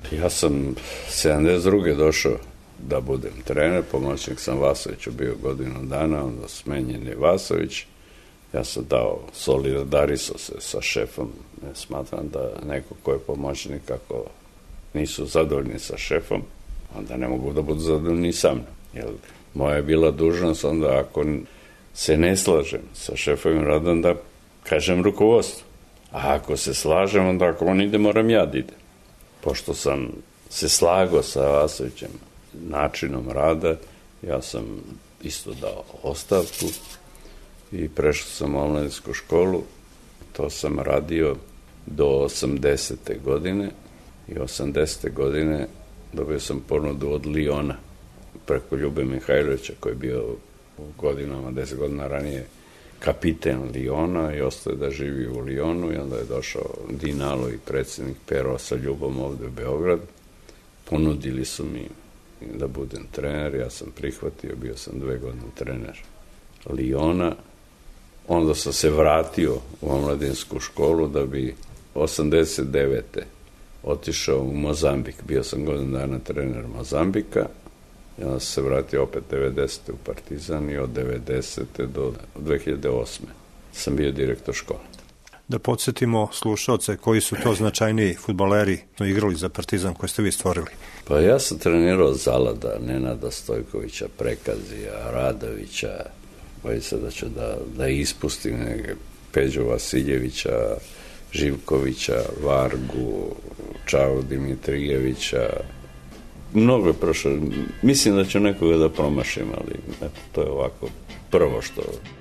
Ja sam sedamdeset druge došao da budem trener, pomoćnik sam Vasoviću bio godinu dana, onda smenjen je Vasović. Ja sam dao, solidarisao se sa šefom, ne smatram da neko ko je pomoćnik, ako nisu zadovoljni sa šefom, onda ne mogu da budu zadovoljni sa mnom. Jer moja je bila dužnost onda, ako se ne slažem sa šefovim radom, da kažem rukovodstvu. A ako se slažem, onda ako on ide, moram ja da idem. Pošto sam se slagao sa Vasovićem načinom rada, ja sam isto dao ostavku i prešao sam u omladinsku školu. To sam radio do osamdesete godine i osamdesete godine dobio sam ponudu od Liona preko Ljube Mihajlovića, koji je bio u godinama, deset godina ranije, kapiten Liona i ostao je da živi u Lionu i onda je došao Dinalo i predsjednik Pero sa Ljubom ovde u Beograd. Ponudili su mi da budem trener, ja sam prihvatio, bio sam dve godine trener Liona. Onda sam se vratio u omladinsku školu da bi osamdeset devete otišao u Mozambik. Bio sam godinu dana trener Mozambika i onda sam se vratio opet devedesete u Partizan i od devedesete do dve hiljade osme sam bio direktor škole. Da podsjetimo slušaoce koji su to značajniji fudbaleri igrali za Partizan koje ste vi stvorili. Pa ja sam trenirao Zalada, Nenada Stojkovića, Prekazija, Radovića, bojim se da ću da, da ispustim neke, Peđu Vasiljevića, Živkovića, Vargu, Čavu Dimitrijevića. Mnogo je prošlo. Mislim da ću nekoga da promašim, ali eto, to je ovako prvo što...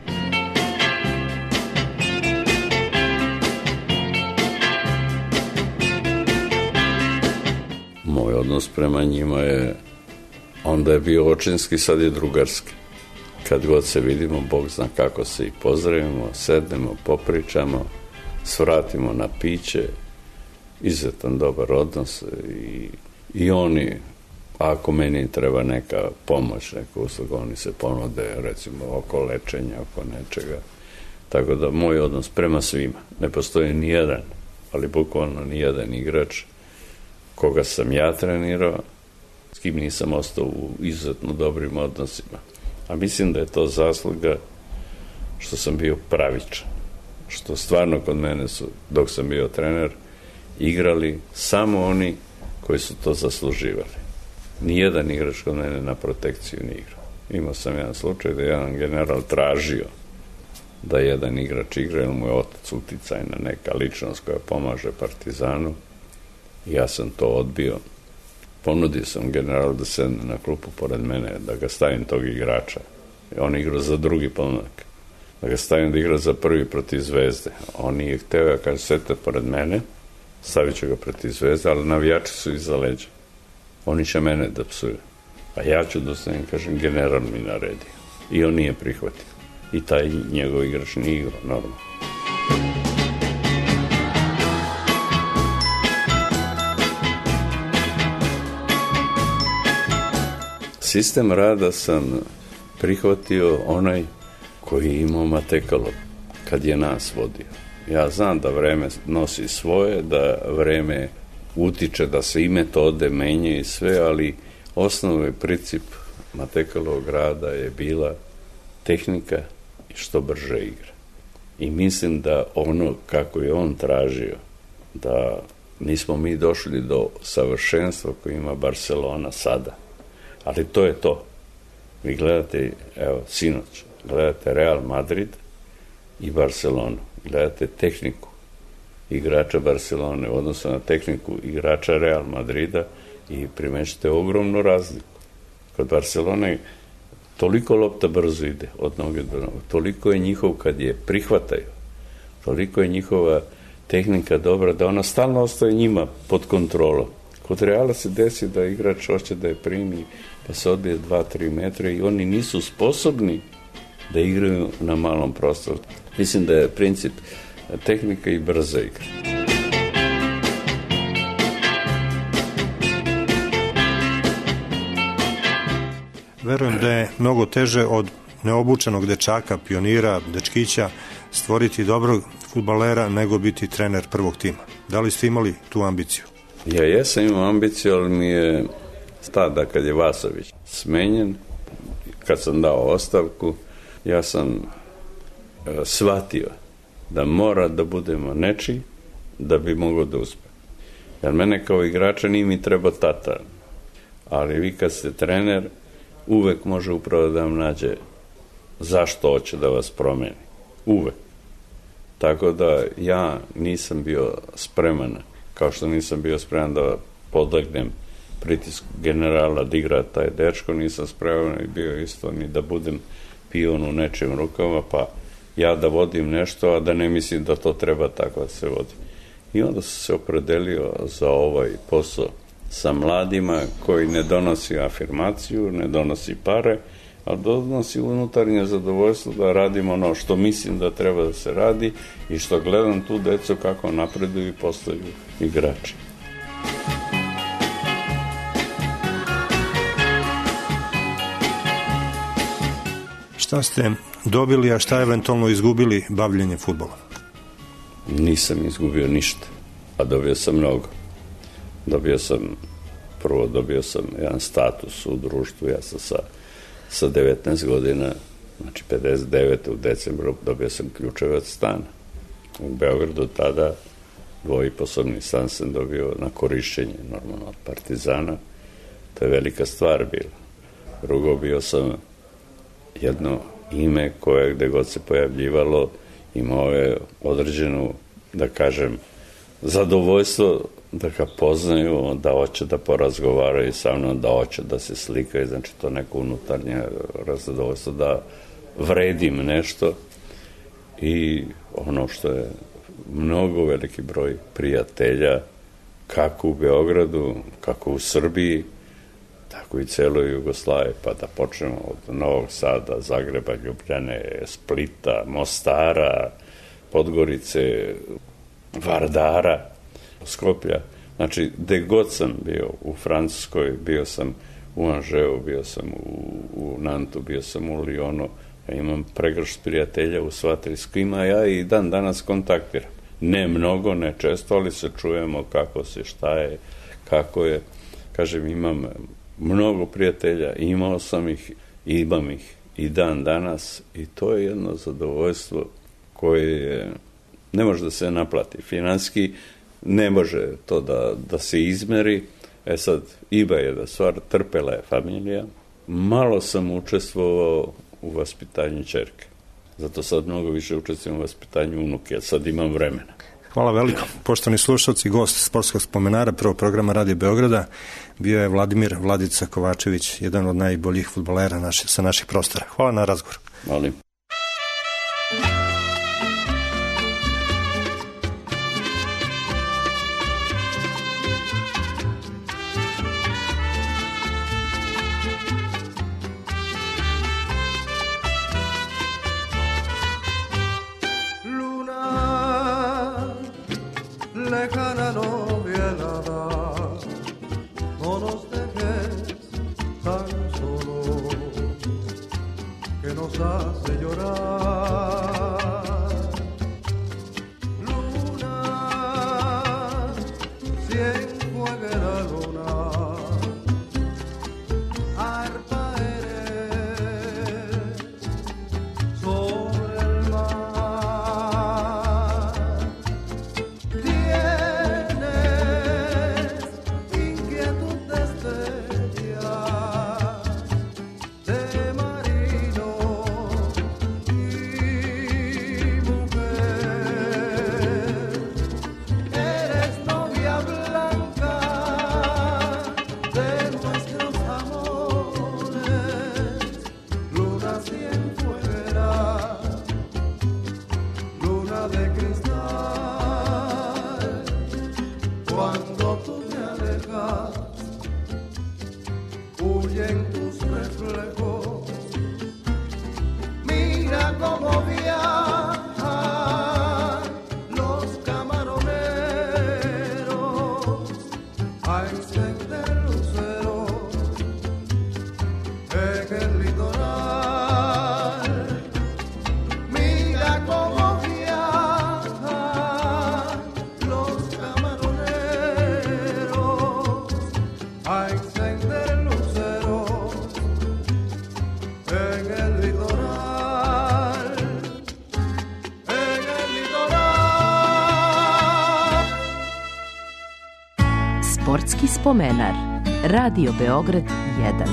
Moj odnos prema njima je, onda je bio očinski, sad je drugarski. Kad god se vidimo, Bog zna kako se i pozdravimo, sednemo, popričamo, svratimo na piće, izuzetan dobar odnos i, i oni, ako meni treba neka pomoć, neka usluga, oni se ponude, recimo, oko lečenja, oko nečega. Tako da, moj odnos prema svima, ne postoji ni jedan, ali bukvalno ni jedan igrač koga sam ja trenirao, s kim nisam ostao u izuzetno dobrim odnosima. A mislim da je to zasluga što sam bio pravičan. Što stvarno kod mene su, dok sam bio trener, igrali samo oni koji su to zasluživali. Nijedan igrač kod mene na protekciju nije igrao. Imao sam jedan slučaj da je jedan general tražio da jedan igrač igra, jer mu je otac uticajna neka ličnost koja pomaže Partizanu. Ja sam to odbio. Ponudio sam generalu da sedne na klupu pored mene, da ga stavim tog igrača. On igra za drugi pomladak. Da ga stavim da igra za prvi protiv Zvezde. On nije hteo, ja kaže, sedite pored mene, stavit ću ga protiv Zvezde, ali navijači su iza leđa. Oni će mene da psuju. A ja ću da stavim, kažem, general mi naredi. I on nije prihvatio. I taj njegov igrač nije igrao, normalno. Sistem rada sam prihvatio onaj koji je imao Matekalo kad je nas vodio. Ja znam da vreme nosi svoje, da vreme utiče, da se i metode menjaju i sve, ali osnovni princip Matekalovog rada je bila tehnika i što brže igra. I mislim da ono kako je on tražio, da nismo mi došli do savršenstva koje ima Barcelona sada. Ali to je to. Vi gledate, evo, sinoć, gledate Real Madrid i Barcelonu. Gledate tehniku igrača Barcelone u odnosu na tehniku igrača Real Madrida i primećete ogromnu razliku. Kod Barcelone toliko lopta brzo ide od noge do noge. Toliko je njihov, kad je prihvataju, toliko je njihova tehnika dobra da ona stalno ostaje njima pod kontrolom. Kod Reala se desi da igrač hoće da je primi, pa se odbije dva do tri metra i oni nisu sposobni da igraju na malom prostoru. Mislim da je princip tehnika i brza igra. Verujem da je mnogo teže od neobučenog dečaka, pionira, dečkića, stvoriti dobrog fudbalera nego biti trener prvog tima. Da li ste imali tu ambiciju? Ja jesam imao ambiciju, ali mi je tada kad je Vasović smenjen, kad sam dao ostavku, ja sam e, shvatio da mora da budemo nečiji da bi mogao da uspe. Jer mene kao igrača nije mi treba tata, ali vi kad ste trener, uvek može upravo da vam nađe zašto hoće da vas promeni. Uvek. Tako da ja nisam bio spreman, kao što nisam bio spreman da podlegnem pritisku generala da igra taj dečko, nisam spreman i bio isto ni da budem pion u nečim rukama, pa ja da vodim nešto, a da ne mislim da to treba tako da se vodi. I onda sam se opredelio za ovaj posao sa mladima koji ne donosi afirmaciju, ne donosi pare, a donosi unutarnje zadovoljstvo da radim ono što mislim da treba da se radi i što gledam tu decu kako napreduju i postaju igrači. Šta ste dobili, a šta eventualno izgubili bavljenje fudbalom? Nisam izgubio ništa, a dobio sam mnogo. Dobio sam, prvo dobio sam jedan status u društvu, ja sam sa, sa devetnaest godina, znači pedeset devete u decembru, dobio sam ključeve od stana. U Beogradu tada dvojiposobni stan sam dobio na korišćenje, normalno od Partizana. To je velika stvar bila. Drugo, bio sam jedno ime koje gde god se pojavljivalo imao je određenu, da kažem, zadovoljstvo da ga poznaju, da hoće da porazgovaraju sa mnom, da hoće da se slikaju, znači to neko unutarnje zadovoljstvo da vredim nešto i ono što je mnogo veliki broj prijatelja kako u Beogradu, kako u Srbiji, tako i celoj Jugoslaviji, pa da počnemo od Novog Sada, Zagreba, Ljubljane, Splita, Mostara, Podgorice, Vardara, Skoplja. Znači, gde god sam bio, u Francuskoj, bio sam u Anžeu, bio sam u, u Nantu, bio sam u Lyonu, ja imam pregršt prijatelja u sva tri, s kojima ja i dan danas kontaktiram. Ne mnogo, ne često, ali se čujemo kako se, šta je, kako je. Kažem, imam mnogo prijatelja, imao sam ih, imam ih i dan danas i to je jedno zadovoljstvo koje je, ne može da se naplati. Finansijski ne može to da, da se izmeri. E sad, iba je da stvar, trpela je familija. Malo sam učestvovao u vaspitanju ćerke. Zato sad mnogo više učestvujem u vaspitanju unuke, jer sad imam vremena. Hvala veliko. Poštovani slušalci, gost Sportskog spomenara prvog programa Radio Beograda bio je Vladimir Vladica Kovačević, jedan od najboljih fudbalera naši, sa naših prostora. Hvala na razgovor. Molim. Lejana novia helada, no nos dejes tan solo, que nos hace llorar. Luna, si enjuague la luna, arpa eres sobre el mar. Tierra Sportski spomenar. Radio Beograd jedan.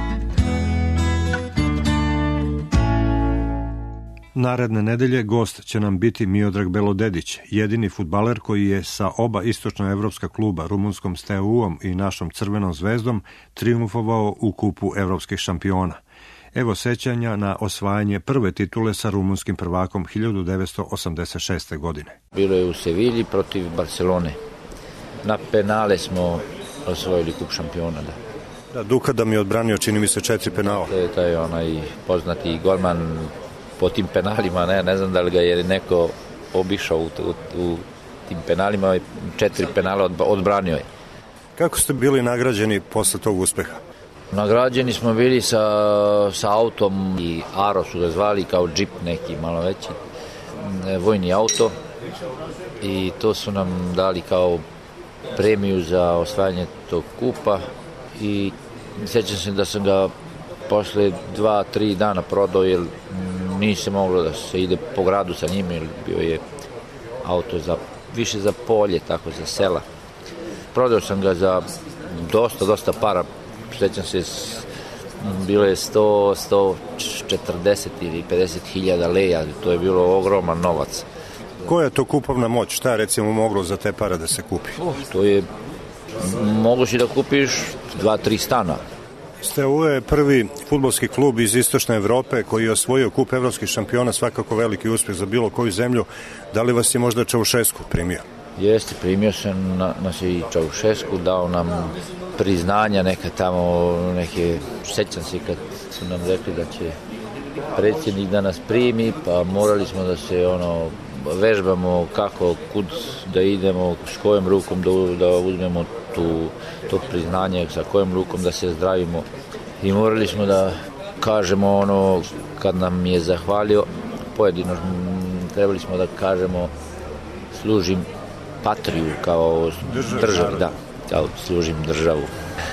Naredne nedelje gost će nam biti Miodrag Belodedić, jedini fudbaler koji je sa oba istočnoevropska kluba, rumunskom Steaua-om i našom Crvenom zvezdom, triumfovao u kupu evropskih šampiona. Evo sećanja na osvajanje prve titule sa rumunskim prvakom hiljadu devetsto osamdeset šeste. godine. Bilo je u Sevilji protiv Barcelone. Na penale smo osvojili kup šampiona. Da. Da, Duka mi je odbranio, čini mi se, četiri penala. To je taj onaj poznati golman po tim penalima, ne, ne znam da li ga je neko obišao u, u, u tim penalima, četiri penala odbranio je. Kako ste bili nagrađeni posle tog uspeha? Nagrađeni smo bili sa, sa autom i Aro su ga zvali, kao džip neki malo veći, vojni auto, i to su nam dali kao premiju za osvajanje tog kupa, i sjećam se da sam ga posle dva, tri dana prodao, jer nisam moglo da se ide po gradu sa njim, jer bio je auto za, više za polje, tako za sela. Prodao sam ga za dosta, dosta para, sjećam se, bilo je sto, sto četrdeset ili pedeset hiljada leja, to je bilo ogroman novac. Koja je to kupovna moć? Šta je recimo moglo za te pare da se kupi? Oh, to je, mogući da kupiš dva, tri stana. Steaua je prvi fudbalski klub iz istočne Evrope koji je osvojio kup evropskih šampiona, svakako veliki uspjeh za bilo koju zemlju. Da li vas je možda Čaušesku primio? Jeste, primio sam na, nas i Čaušesku, dao nam priznanja neka tamo, neke, sećam se kad su nam rekli da će predsjednik da nas primi, pa morali smo da se ono vežbamo kako, kud da idemo, s kojom rukom da, da uzmemo tu, to priznanje, sa kojom rukom da se zdravimo, i morali smo da kažemo ono, kad nam je zahvalio pojedino, trebali smo da kažemo služim patriju, kao Držav, državi, da, kao služim državu.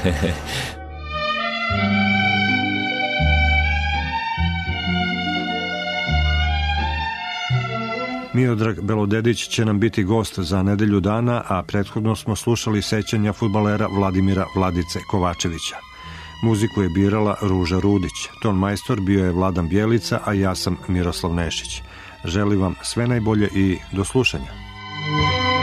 Miodrag Belodedić će nam biti gost za nedelju dana, a prethodno smo slušali sećanja fudbalera Vladimira Vladice Kovačevića. Muziku je birala Ruža Rudić, ton majstor bio je Vladan Bjelica, a ja sam Miroslav Nešić. Želim vam sve najbolje i do slušanja.